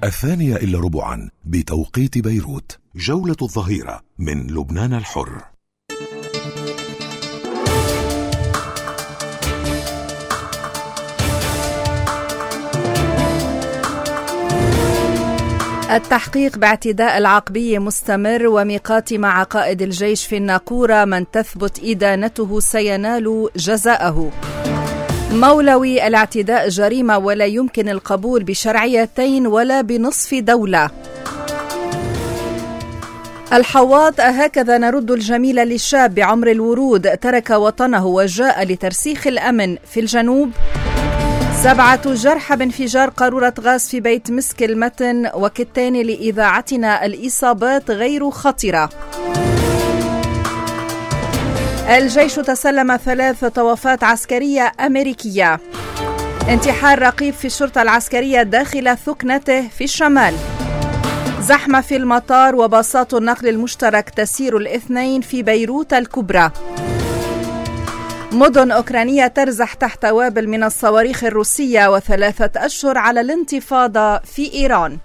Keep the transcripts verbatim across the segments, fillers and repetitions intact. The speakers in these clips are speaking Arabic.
الثانية إلا ربعا بتوقيت بيروت. جولة الظهيرة من لبنان الحر. التحقيق باعتداء العقبي مستمر، وميقات مع قائد الجيش في الناقورة من تثبت إدانته سينال جزاءه. مولوي: الاعتداء جريمة ولا يمكن القبول بشرعيتين ولا بنصف دولة. الحواط: هكذا نرد الجميل للشاب بعمر الورود ترك وطنه وجاء لترسيخ الأمن في الجنوب. سبعة جرحى بانفجار قارورة غاز في بيت مسك المتن، وكتان لإذاعتنا الإصابات غير خطرة. الجيش تسلم ثلاث طوافات عسكرية أمريكية. انتحار رقيب في الشرطة العسكرية داخل ثكنته في الشمال. زحمة في المطار وباصات النقل المشترك تسير الاثنين في بيروت الكبرى. مدن أوكرانية ترزح تحت وابل من الصواريخ الروسية، وثلاثة أشهر على الانتفاضة في إيران.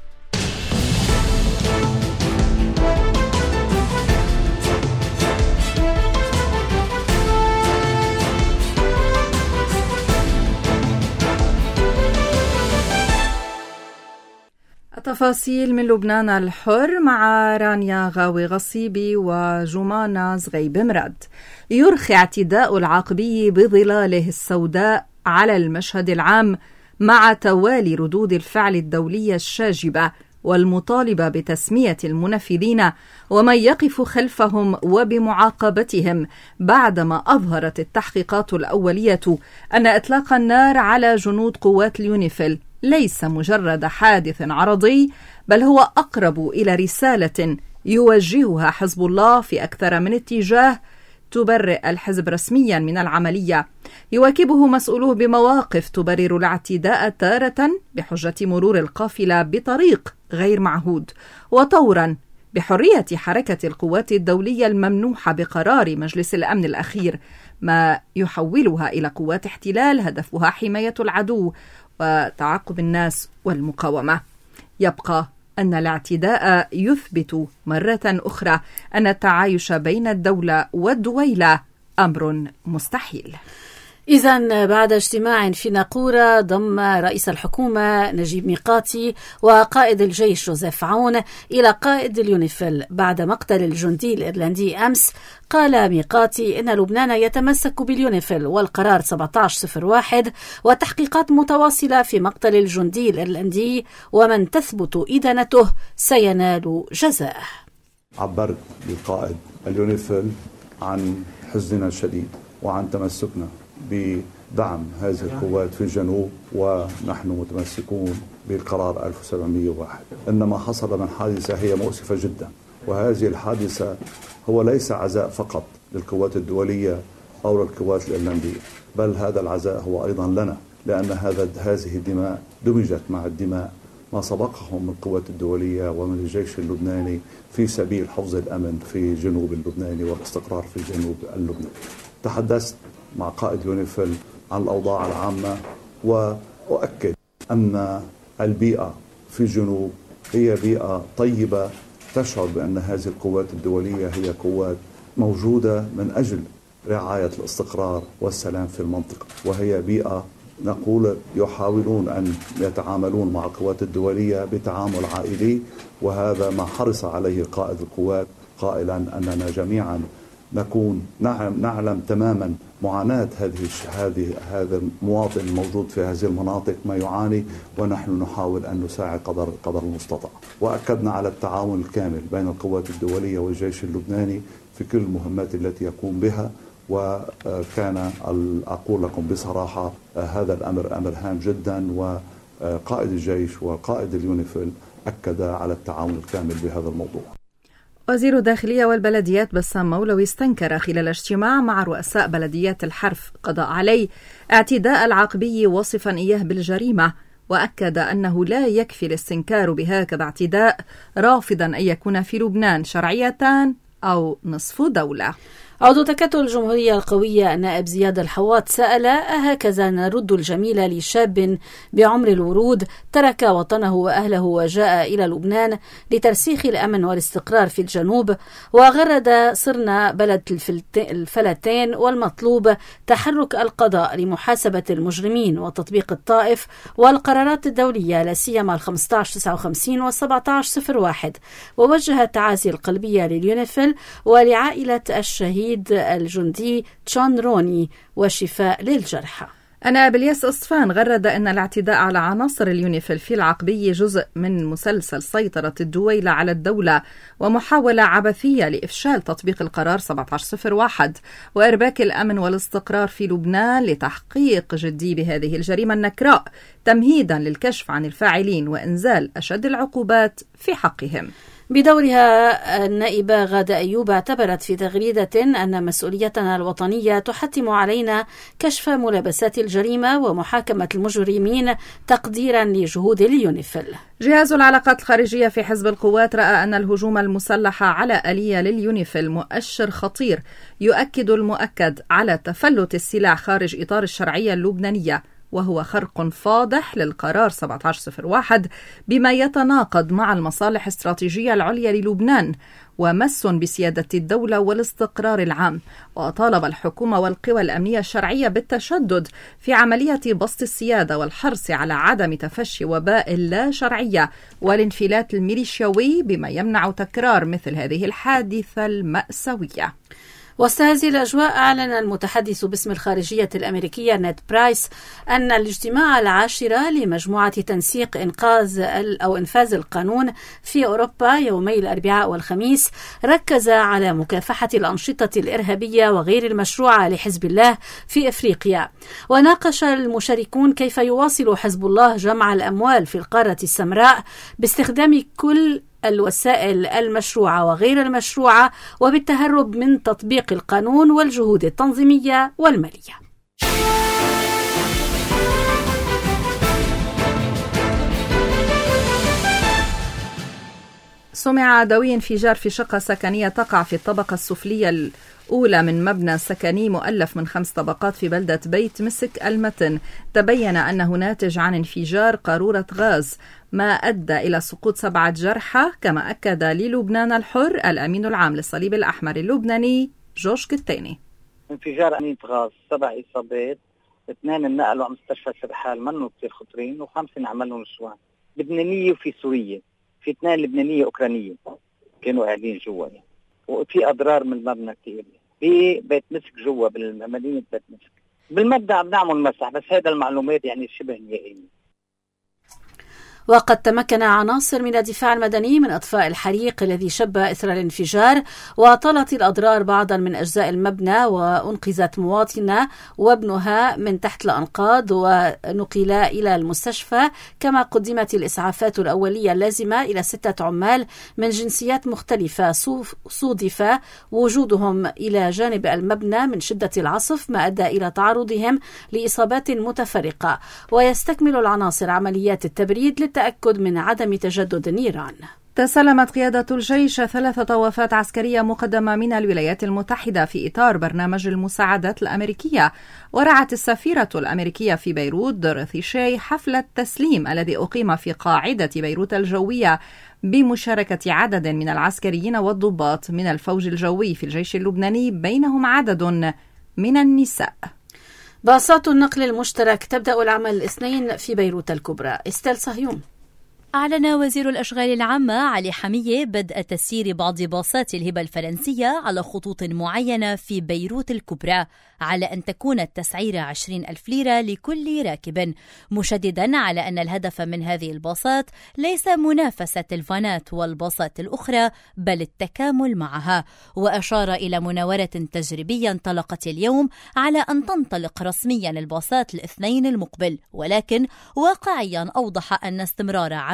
التفاصيل من لبنان الحر مع رانيا غاوي غصيبي وجمانة زغيب مراد. يرخي اعتداء العقبي بظلاله السوداء على المشهد العام مع توالي ردود الفعل الدولية الشاجبة والمطالبة بتسمية المنفذين ومن يقف خلفهم وبمعاقبتهم، بعدما أظهرت التحقيقات الأولية أن إطلاق النار على جنود قوات اليونيفيل ليس مجرد حادث عرضي، بل هو أقرب إلى رسالة يوجهها حزب الله في أكثر من اتجاه تبرئ الحزب رسميا من العملية. يواكبه مسؤولوه بمواقف تبرر الاعتداء تارة بحجة مرور القافلة بطريق غير معهود، وطورا بحرية حركة القوات الدولية الممنوحة بقرار مجلس الأمن الأخير، ما يحولها إلى قوات احتلال هدفها حماية العدو وتعاقب الناس والمقاومة. يبقى أن الاعتداء يثبت مرة أخرى أن التعايش بين الدولة والدويلة أمر مستحيل. إذن بعد اجتماع في ناقورة ضم رئيس الحكومة نجيب ميقاتي وقائد الجيش جوزيف عون إلى قائد اليونيفيل بعد مقتل الجندي الإيرلندي أمس، قال ميقاتي إن لبنان يتمسك باليونيفيل والقرار سبعة عشر صفر واحد والتحقيقات متواصلة في مقتل الجندي الإيرلندي، ومن تثبت إدانته سينال جزاءه. عبرت بالقائد اليونيفيل عن حزننا الشديد وعن تمسكنا بدعم هذه القوات في الجنوب، ونحن متمسكون بالقرار ألف وسبعمئة وواحد. إنما حصل من حادثة هي مؤسفة جدا، وهذه الحادثة هو ليس عزاء فقط للقوات الدولية أو للقوات الإيرلندية، بل هذا العزاء هو أيضا لنا، لأن هذا هذه الدماء دمجت مع الدماء ما سبقهم من القوات الدولية ومن الجيش اللبناني في سبيل حفظ الأمن في الجنوب اللبناني والاستقرار في الجنوب اللبناني. تحدثت مع قائد يونيفيل عن الأوضاع العامة، وأؤكد أن البيئة في الجنوب هي بيئة طيبة تشعر بأن هذه القوات الدولية هي قوات موجودة من أجل رعاية الاستقرار والسلام في المنطقة، وهي بيئة نقول يحاولون أن يتعاملون مع القوات الدولية بتعامل عائلي، وهذا ما حرص عليه قائد القوات قائلا أننا جميعا نكون نعلم, نعلم تماما معاناة هذه هذه هذا المواطن الموجود في هذه المناطق ما يعاني، ونحن نحاول أن نساعد قدر قدر المستطاع. وأكدنا على التعاون الكامل بين القوات الدولية والجيش اللبناني في كل المهمات التي يقوم بها، وكان أقول لكم بصراحة هذا الأمر أمر هام جدا، وقائد الجيش وقائد اليونيفيل أكد على التعاون الكامل بهذا الموضوع. وزير الداخلية والبلديات بسام مولوي استنكر خلال اجتماع مع رؤساء بلديات الحرف قضاء علي اعتداء العقبي وصفا إياه بالجريمة، وأكد أنه لا يكفي الاستنكار بهكذا اعتداء، رافضا أن يكون في لبنان شرعيتان أو نصف دولة. عضو تكتل الجمهورية القوية النائب زياد الحواط سأل: أهكذا نرد الجميل لشاب بعمر الورود ترك وطنه وأهله وجاء إلى لبنان لترسيخ الأمن والاستقرار في الجنوب، وغرد صرنا بلد الفلتين، والمطلوب تحرك القضاء لمحاسبة المجرمين وتطبيق الطائف والقرارات الدولية لا سيما الخمسة عشر تسعة وخمسين والسبعة عشر صفر واحد. ووجه التعازي القلبية لليونيفيل ولعائلة الشهيد الجندي تشون روني وشفاء للجرحى. النائب الياس أصفان غرد أن الاعتداء على عناصر اليونيفيل في العقبية جزء من مسلسل سيطرة الدويلة على الدولة ومحاولة عبثية لإفشال تطبيق القرار سبعة عشر صفر واحد وإرباك الأمن والاستقرار في لبنان لتحقيق جدي بهذه الجريمة النكراء، تمهيدا للكشف عن الفاعلين وإنزال أشد العقوبات في حقهم. بدورها النائبة غادة أيوب اعتبرت في تغريدة أن مسؤوليتنا الوطنية تحتم علينا كشف ملابسات الجريمة ومحاكمة المجرمين تقديرا لجهود اليونيفيل. جهاز العلاقات الخارجية في حزب القوات رأى أن الهجوم المسلح على آلية لليونيفيل مؤشر خطير يؤكد المؤكد على تفلت السلاح خارج إطار الشرعية اللبنانية، وهو خرق فاضح للقرار سبعة عشر صفر واحد بما يتناقض مع المصالح الاستراتيجية العليا للبنان ومس بسيادة الدولة والاستقرار العام. وطالب الحكومة والقوى الأمنية الشرعية بالتشدد في عملية بسط السيادة والحرص على عدم تفشي وباء اللا شرعية والانفلات الميليشياوي بما يمنع تكرار مثل هذه الحادثة المأساوية. وسط هذه الأجواء أعلن المتحدث باسم الخارجية الأمريكية نيد برايس أن الاجتماع العاشرة لمجموعة تنسيق إنقاذ أو إنفاذ القانون في أوروبا يومي الأربعاء والخميس ركز على مكافحة الأنشطة الإرهابية وغير المشروعة لحزب الله في إفريقيا. وناقش المشاركون كيف يواصل حزب الله جمع الأموال في القارة السمراء باستخدام كل الوسائل المشروعة وغير المشروعة وبالتهرب من تطبيق القانون والجهود التنظيمية والمالية. سمع عدوي انفجار في شقة سكنية تقع في الطبقة السفلية الأولى من مبنى سكني مؤلف من خمس طبقات في بلدة بيت مسك المتن. تبين أنه ناتج عن انفجار قارورة غاز ما أدى إلى سقوط سبعة جرحى، كما أكد للبنان الحر الأمين العام للصليب الأحمر اللبناني جورج كتاني. انفجار أنية غاز، سبع إصابات، اثنين انقلوا على مستشفى سرحال منه كثير خطرين، وخمسة انعملوا نسوان. لبنانية وفي سورية، في اثنين لبنانية أوكرانية كانوا قاعدين جوا يعني. وفي أضرار من المبنى كثير ببيت مسك جوا بالمدينة بيت مسك. بالمبدأ عم نعمل مسح، بس هذا المعلومات يعني شبه نهائية. وقد تمكن عناصر من الدفاع المدني من إطفاء الحريق الذي شب إثر الانفجار، وطالت الأضرار بعضا من أجزاء المبنى، وأنقذت مواطنة وابنها من تحت الأنقاض ونقلا إلى المستشفى، كما قدمت الإسعافات الأولية اللازمة إلى ستة عمال من جنسيات مختلفة صودف وجودهم إلى جانب المبنى من شدة العصف، ما أدى إلى تعرضهم لإصابات متفرقة. ويستكمل العناصر عمليات التبريد للتأكد من عدم تجدد النيران. تسلمت قيادة الجيش ثلاثة وفاة عسكرية مقدمة من الولايات المتحدة في إطار برنامج المساعدات الأمريكية. ورعت السفيرة الأمريكية في بيروت دوريثي شاي حفل التسليم الذي أقيم في قاعدة بيروت الجوية بمشاركة عدد من العسكريين والضباط من الفوج الجوي في الجيش اللبناني، بينهم عدد من النساء. باصات النقل المشترك تبدأ العمل الاثنين في بيروت الكبرى. استيل صهيون. أعلن وزير الأشغال العامة علي حمية بدء تسيير بعض باصات الهبة الفرنسية على خطوط معينة في بيروت الكبرى، على أن تكون التسعيرة عشرين ألف ليرة لكل راكب، مشددا على أن الهدف من هذه الباصات ليس منافسة الفانات والباصات الأخرى بل التكامل معها. وأشار إلى مناورة تجريبية انطلقت اليوم على أن تنطلق رسميا الباصات الاثنين المقبل، ولكن واقعيا أوضح أن استمرار عمل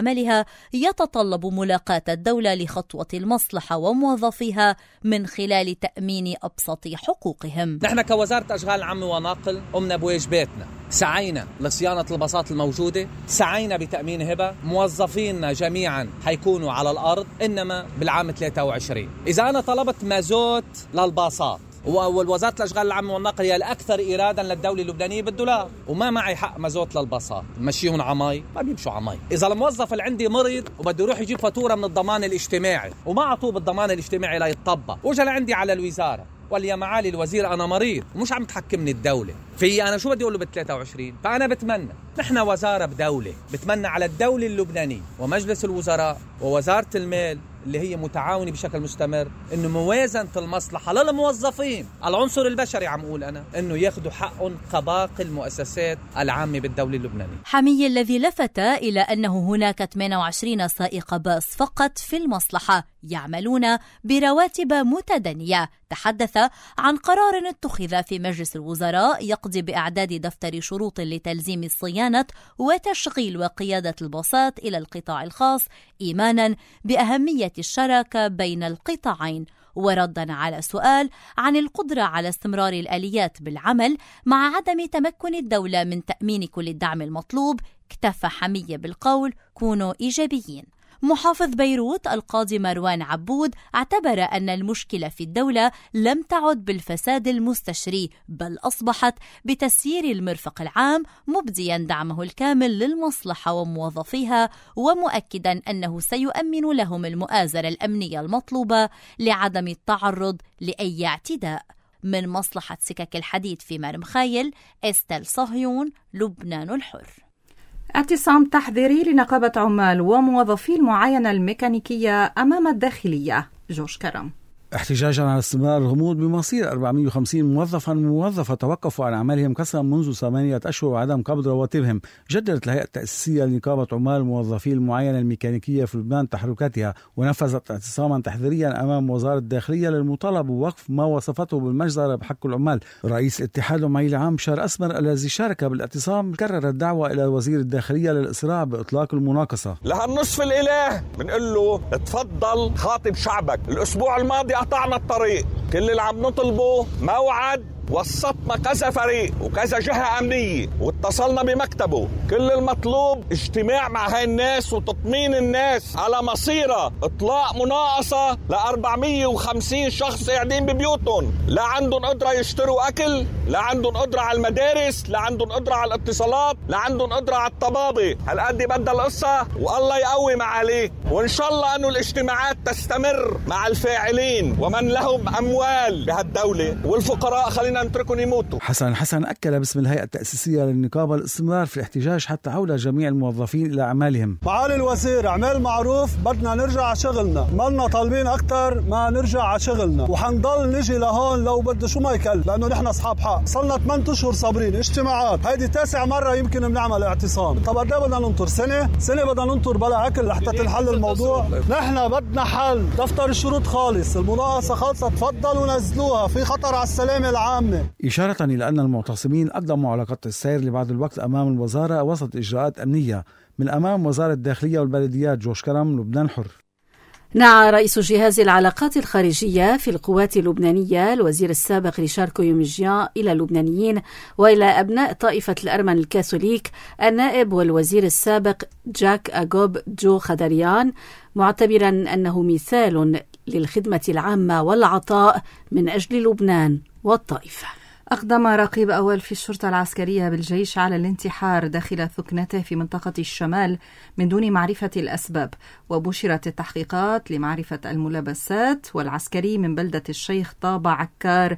عملها يتطلب ملاقاة الدولة لخطوة المصلحة وموظفيها من خلال تأمين أبسط حقوقهم. نحن كوزارة أشغال العامة وناقل قمنا بواجباتنا، سعينا لصيانة الباصات الموجودة، سعينا بتأمين هبة، موظفينا جميعا حيكونوا على الأرض، إنما بالعام ثلاثة وعشرين إذا أنا طلبت مازوت للباصات، والوزارة الأشغال العامة والنقل هي الأكثر إيرادا للدولة اللبنانية بالدولار، وما معي حق مازوت للباصات، مشيهم عماي ما بيمشوا عماي. إذا الموظف اللي عندي مريض وبده يروح يجيب فاتورة من الضمان الاجتماعي وما عطوه بالضمان الاجتماعي لا يتطبق، وجا لعندي على الوزارة وقال يا معالي الوزير أنا مريض ومش عم تحكمني الدولة في، أنا شو بدي أقول له بالثلاثة وعشرين؟ فأنا بتمنى، نحن وزارة بدولة، بتمنى على الدولة اللبنانية ومجلس الوزراء ووزارة المال اللي هي متعاونة بشكل مستمر إنه موازنة المصلحة للموظفين، العنصر البشري عم أقول أنا، إنه ياخدوا حقهم كباقي المؤسسات العامة بالدولة اللبنانية. حمية الذي لفت إلى أنه هناك ثمانية وعشرين سائق باص فقط في المصلحة يعملون برواتب متدنية، تحدث عن قرار اتخذ في مجلس الوزراء يقضي بإعداد دفتر شروط لتلزيم صيانة وتشغيل وقيادة الباصات إلى القطاع الخاص، إيمانا بأهمية الشراكة بين القطاعين. وردا على سؤال عن القدرة على استمرار الآليات بالعمل مع عدم تمكن الدولة من تأمين كل الدعم المطلوب، اكتفى حمية بالقول كونوا إيجابيين. محافظ بيروت القاضي مروان عبود اعتبر أن المشكلة في الدولة لم تعد بالفساد المستشري، بل أصبحت بتسيير المرفق العام، مبديا دعمه الكامل للمصلحة وموظفيها، ومؤكدا أنه سيؤمن لهم المؤازرة الأمنية المطلوبة لعدم التعرض لأي اعتداء. من مصلحة سكك الحديد في مرمخايل، استيل صهيون، لبنان الحر. اعتصام تحذيري لنقابة عمال وموظفي المعاينة الميكانيكية أمام الداخلية. جورج كرم. احتجاجا على استمرار الغموض بمصير أربعمائة وخمسين موظفا وموظفة توقفوا عن عملهم كسرا منذ ثمانية أشهر وعدم قبض رواتبهم. جددت الهيئة التأسيسية لنقابة عمال موظفي المعاينة الميكانيكية في لبنان تحركاتها، ونفذت اعتصاما تحذيريا أمام وزارة الداخلية للمطالب بوقف ما وصفته بالمجزرة بحق العمال. رئيس الاتحاد العمالي العام بشار أسمر الذي شارك بالاعتصام كرر الدعوة إلى وزير الداخلية للإسراع بإطلاق المناقصة. لهالنصف الإله بنقول له تفضل خاطب شعبك. الأسبوع الماضي قطعنا الطريق، كل اللي عم نطلبه موعد، وسطنا كذا فريق وكذا جهة أمنية واتصلنا بمكتبه، كل المطلوب اجتماع مع هاي الناس وتطمين الناس على مصيرة إطلاق مناقصة ل أربعمائة وخمسين شخص قاعدين ببيوتهم، لا عندهم قدرة يشتروا أكل، لا عندهم قدرة على المدارس، لا عندهم قدرة على الاتصالات، لا عندهم قدرة على الطبابة. هالقد بدها القصة والله يقوي معاليك، وإن شاء الله أنه الاجتماعات تستمر مع الفاعلين ومن لهم أموال بهالدولة، والفقراء خلينا نتركهم يموتوا. حسن حسن أكد باسم الهيئة التأسيسية للنقابة الاستمرار في الاحتجاج حتى عودة جميع الموظفين إلى أعمالهم. معالي الوزير، اعمال معروف، بدنا نرجع على شغلنا، مالنا طالبين أكتر ما نرجع على شغلنا، وحنضل نجي لهون لو بده شو ما يكل، لأنه نحن أصحاب حق. صلنا ثمانية أشهر صابرين، اجتماعات، هيدي تاسع مرة يمكن بنعمل اعتصام. طب قد ايه بدنا ننطر؟ سنة؟ سنة بدنا ننطر بلا أكل لحتى تنحل الموضوع؟ نحن بدنا حل، دفتر الشروط خالص، المناقصة خالصة، تفضلوا نزلوها، في خطر على السلامة العامة. إشارة إلى أن المعتصمين أقدموا على قطع السير لبعض الوقت أمام الوزارة وسط إجراءات أمنية. من أمام وزارة الداخلية والبلديات، جورج كرم، لبنان حر. نعى رئيس جهاز العلاقات الخارجية في القوات اللبنانية الوزير السابق ريشار كويومجيان إلى اللبنانيين وإلى أبناء طائفة الأرمن الكاثوليك النائب والوزير السابق جاك أغوب جو خدريان، معتبرا أنه مثال للخدمة العامة والعطاء من أجل لبنان والطائفة. أقدم رقيب أول في الشرطة العسكرية بالجيش على الانتحار داخل ثكنته في منطقة الشمال من دون معرفة الأسباب، وبشرت التحقيقات لمعرفة الملابسات. والعسكري من بلدة الشيخ طابع عكار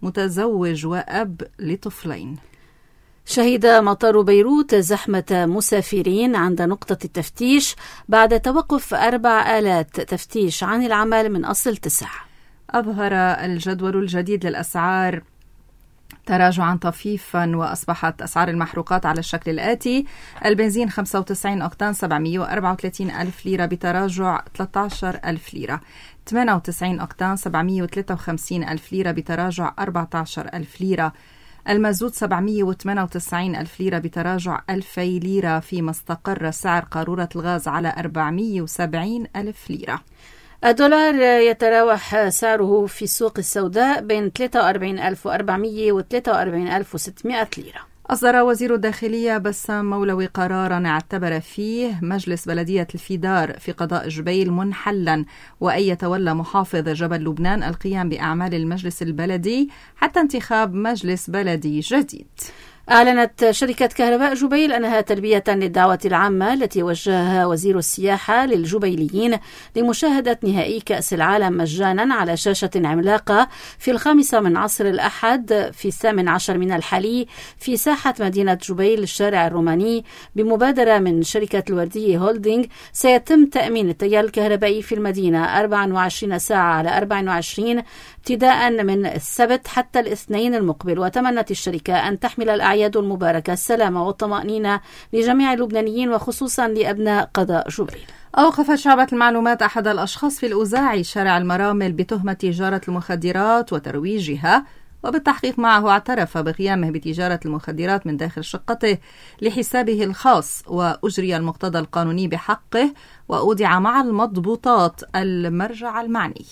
متزوج وأب لطفلين. شهد مطار بيروت زحمة مسافرين عند نقطة التفتيش بعد توقف أربع آلات تفتيش عن العمل من أصل تسع. أظهر الجدول الجديد للأسعار تراجعا طفيفا، وأصبحت أسعار المحروقات على الشكل الآتي: البنزين خمسة وتسعين أوكتان سبعمائة وأربعة وثلاثين ألف ليرة بتراجع ثلاثة عشر ألف ليرة، ثمانية وتسعين أوكتان سبعمائة وثلاثة وخمسين ألف ليرة بتراجع أربعة عشر ألف ليرة، المازوت سبعمئة وثمانية وتسعين ألف ليرة بتراجع ألفي ليرة، فيما استقر سعر قارورة الغاز على أربعمئة وسبعين ألف ليرة. الدولار يتراوح سعره في السوق السوداء بين ثلاثة وأربعين ألف وأربعمئة و ثلاثة وأربعين ألف وستمئة ليرة. أصدر وزير الداخلية بسام مولوي قراراً اعتبر فيه مجلس بلدية الفيدار في قضاء جبيل منحلاً، وأن يتولى محافظ جبل لبنان القيام بأعمال المجلس البلدي حتى انتخاب مجلس بلدي جديد. أعلنت شركة كهرباء جبيل أنها تلبية للدعوة العامة التي وجهها وزير السياحة للجبيليين لمشاهدة نهائي كأس العالم مجانا على شاشة عملاقة في الخامسة من عصر الأحد في الثامن عشر من الحلي في ساحة مدينة جبيل الشارع الروماني بمبادرة من شركة الوردية هولدينج. سيتم تأمين التيار الكهربائي في المدينة أربعة وعشرين ساعة على أربعة وعشرين ابتداء من السبت حتى الاثنين المقبل. وتمنت الشركة أن تحمل الأعياد المباركة السلامة والطمأنينة لجميع اللبنانيين وخصوصا لأبناء قضاء جبيل. أوقفت شعبة المعلومات أحد الأشخاص في الأوزاعي شارع المرامل بتهمة تجارة المخدرات وترويجها، وبالتحقيق معه اعترف بقيامه بتجارة المخدرات من داخل شقته لحسابه الخاص، وأجري المقتضى القانوني بحقه وأودع مع المضبوطات المرجع المعني.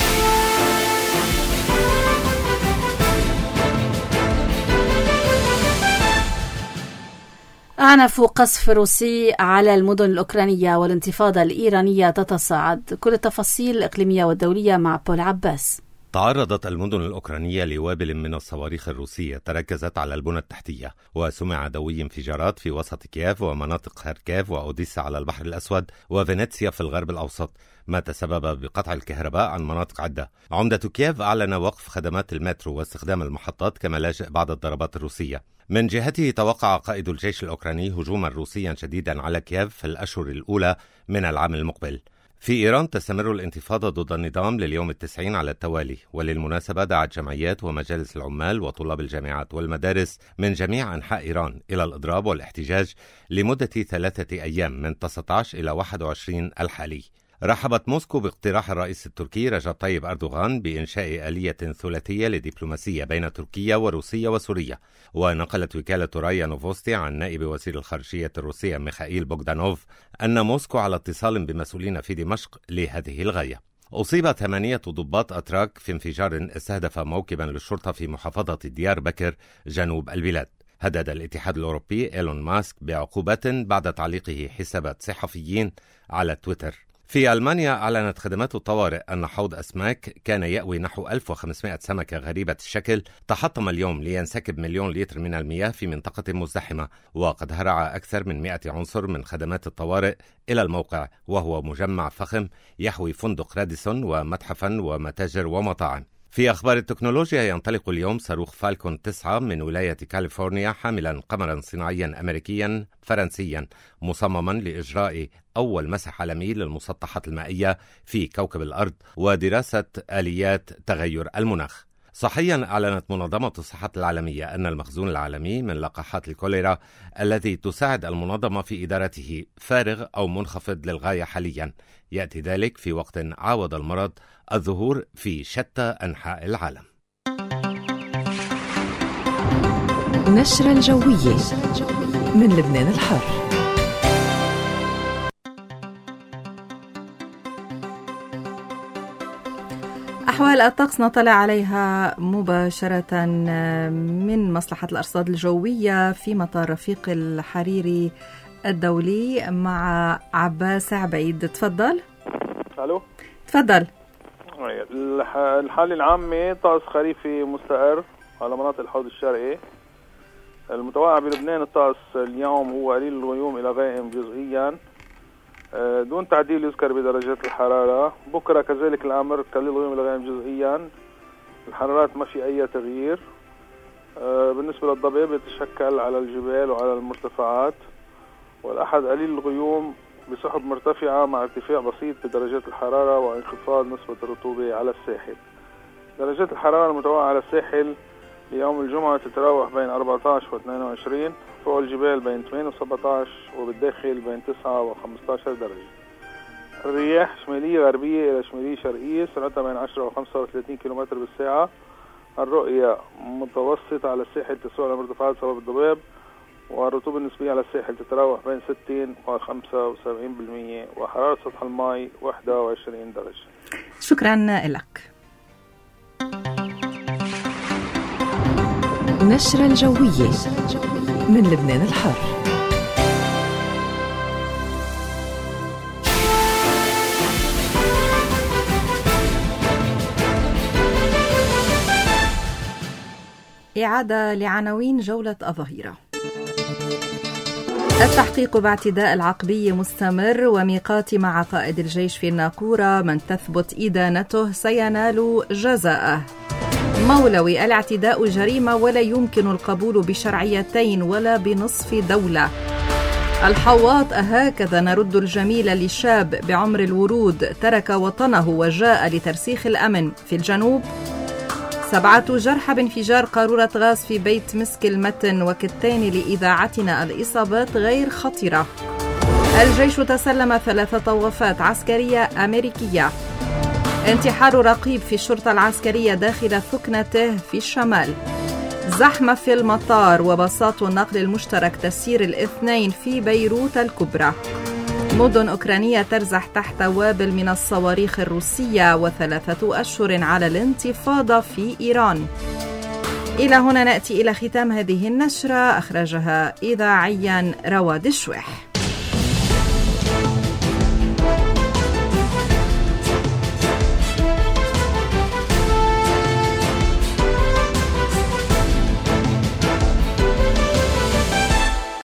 أعنف قصف روسي على المدن الأوكرانية والانتفاضة الإيرانية تتصاعد. كل التفاصيل الإقليمية والدولية مع بول عباس. تعرضت المدن الأوكرانية لوابل من الصواريخ الروسية تركزت على البنى التحتية، وسمع دوي انفجارات في وسط كييف ومناطق خاركيف وأوديسا على البحر الأسود وفينيسيا في الغرب الأوسط، ما تسبب بقطع الكهرباء عن مناطق عدة. عمدة كييف أعلن وقف خدمات المترو واستخدام المحطات كملاجئ بعد الضربات الروسية. من جهته توقع قائد الجيش الأوكراني هجوما روسيا شديدا على كييف في الأشهر الأولى من العام المقبل. في إيران تستمر الانتفاضة ضد النظام لليوم التسعين على التوالي، وللمناسبة دعت جمعيات ومجالس العمال وطلاب الجامعات والمدارس من جميع أنحاء إيران إلى الإضراب والاحتجاج لمدة ثلاثة أيام من تسعة عشر إلى واحد وعشرين الحالي. رحبت موسكو باقتراح الرئيس التركي رجب طيب أردوغان بإنشاء آلية ثلاثية لدبلوماسية بين تركيا وروسيا وسوريا. ونقلت وكالة رايا نوفوستي عن نائب وزير الخارجية الروسية ميخائيل بوغدانوف أن موسكو على اتصال بمسؤولين في دمشق لهذه الغاية. أصيب ثمانية ضباط أتراك في انفجار استهدف موكبا للشرطة في محافظة ديار بكر جنوب البلاد. هدد الاتحاد الأوروبي إيلون ماسك بعقوبات بعد تعليقه حسابات صحفيين على تويتر. في ألمانيا أعلنت خدمات الطوارئ أن حوض أسماك كان يأوي نحو ألف وخمسمائة سمكة غريبة الشكل تحطم اليوم لينسكب مليون لتر من المياه في منطقة مزدحمة، وقد هرع أكثر من مئة عنصر من خدمات الطوارئ إلى الموقع، وهو مجمع فخم يحوي فندق راديسون ومتحفا ومتاجر ومطاعم. في أخبار التكنولوجيا ينطلق اليوم صاروخ فالكون تسعة من ولاية كاليفورنيا حاملا قمرا صناعيا أمريكيا فرنسيا مصمما لإجراء أول مسح عالمي للمسطحات المائية في كوكب الأرض ودراسة آليات تغير المناخ. صحيا أعلنت منظمة الصحة العالمية أن المخزون العالمي من لقاحات الكوليرا الذي تساعد المنظمة في إدارته فارغ أو منخفض للغاية حاليا. يأتي ذلك في وقت عاود المرض الظهور في شتى أنحاء العالم. نشرة الجوية من لبنان الحر. أحوال الطقس نطلع عليها مباشرة من مصلحة الأرصاد الجوية في مطار رفيق الحريري الدولي مع عباس عبيد. تفضل. ألو. تفضل. الحالة العامة طقس خريفي مستقر على مناطق الحوض الشرقي. المتوقع بلبنان الطقس اليوم هو قليل الغيوم إلى غائم جزئيا دون تعديل يذكر بدرجات الحرارة. بكرة كذلك الأمر قليل الغيوم إلى غائم جزئيا، الحرارات ما في أي تغيير. بالنسبة للضباب يتشكل على الجبال وعلى المرتفعات، والأحد قليل الغيوم بسحب مرتفعة مع ارتفاع بسيط بدرجات الحرارة وانخفاض نسبة الرطوبة على الساحل. درجات الحرارة المتوقعة على الساحل ليوم الجمعة تتراوح بين أربعة عشر و اثنين وعشرين، فوق الجبال بين ثمانية و سبعة عشر، وبالداخل بين تسعة و خمسة عشر درجة. الرياح شمالية غربية إلى شمالية شرقية سرعتها بين عشرة و خمسة وثلاثين كيلومتر بالساعة، الرؤية متوسطة على الساحل تسوع لمرتفعات سبب الضباب، والرطوبة النسبية على الساحل تتراوح بين ستين وخمسة وسبعين بالمئة، وحرارة سطح الماء واحد وعشرين درجة. شكرا لك. نشرة الجوية من لبنان الحر. إعادة لعناوين جولة الظهيرة. التحقيق باعتداء العقبي مستمر، وميقات مع قائد الجيش في الناقورة، من تثبت إدانته سينال جزاءه. مولوي: الاعتداء جريمة ولا يمكن القبول بشرعيتين ولا بنصف دولة. الحواط: أهكذا نرد الجميل لشاب بعمر الورود ترك وطنه وجاء لترسيخ الأمن في الجنوب. سبعة جرحى بانفجار قارورة غاز في بيت مسك المتن، وكتين لإذاعتنا الإصابات غير خطرة. الجيش تسلم ثلاث طوافات عسكرية أمريكية. انتحار رقيب في الشرطة العسكرية داخل ثكنته في الشمال. زحمة في المطار وبساط النقل المشترك تسير الاثنين في بيروت الكبرى. مدن أوكرانية ترزح تحت وابل من الصواريخ الروسية، وثلاثة أشهر على الانتفاضة في إيران. إلى هنا نأتي إلى ختام هذه النشرة، أخرجها إذاعيا رواد الشويح.